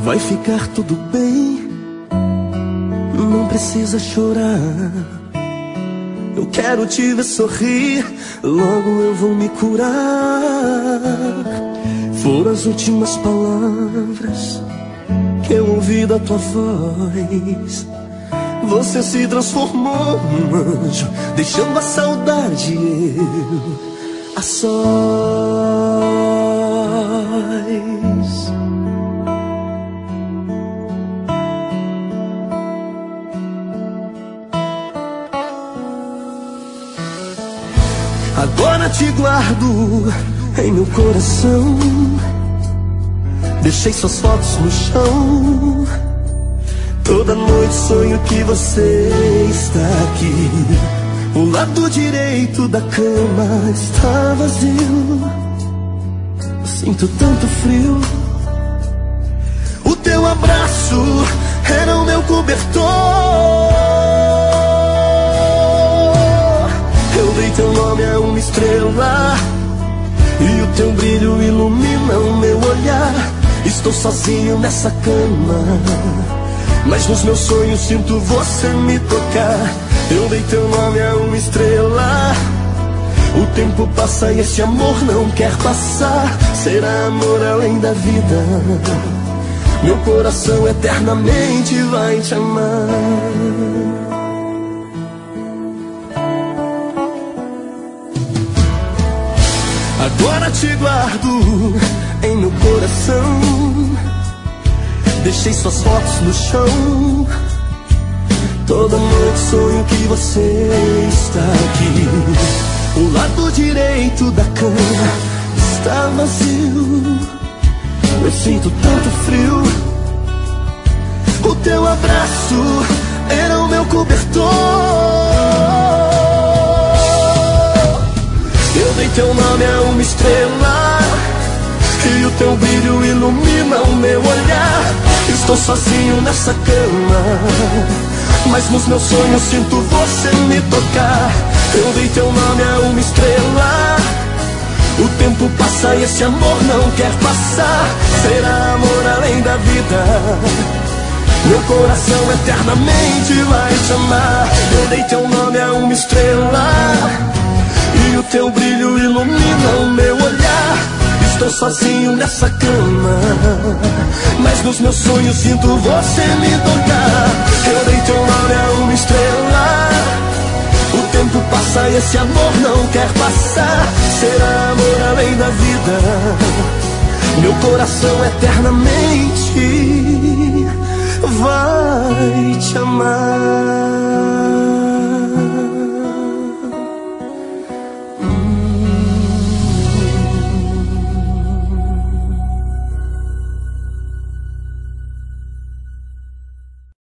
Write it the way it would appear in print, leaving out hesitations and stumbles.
Vai ficar tudo bem, não precisa chorar. Eu quero te ver sorrir, logo eu vou me curar. Foram as últimas palavras que eu ouvi da tua voz. Você se transformou num anjo, deixando a saudade e eu a sós. Agora te guardo em meu coração. Deixei suas fotos no chão. Toda noite sonho que você está aqui. O lado direito da cama está vazio. Sinto tanto frio. O teu abraço era o meu cobertor. Eu dei teu nome a uma estrela e o teu brilho ilumina o meu olhar. Estou sozinho nessa cama, mas nos meus sonhos sinto você me tocar. Eu dei teu nome a uma estrela. O tempo passa e esse amor não quer passar. Será amor além da vida. Meu coração eternamente vai te amar. Agora te guardo em meu coração. Deixei suas fotos no chão. Toda noite sonho que você está aqui. O lado direito da cama está vazio. Eu sinto tanto frio. O teu abraço era o meu cobertor. Eu dei teu nome a uma estrela e o teu brilho ilumina o meu olhar. Estou sozinho nessa cama, mas nos meus sonhos sinto você me tocar. Eu dei teu nome a uma estrela. O tempo passa e esse amor não quer passar. Será amor além da vida. Meu coração eternamente vai te amar. Eu dei teu nome a uma estrela e o teu brilho ilumina o meu olhar. Estou sozinho nessa cama, mas nos meus sonhos sinto você me tocar. Eu dei teu nome a uma estrela. O tempo passa e esse amor não quer passar. Será amor além da vida. Meu coração eternamente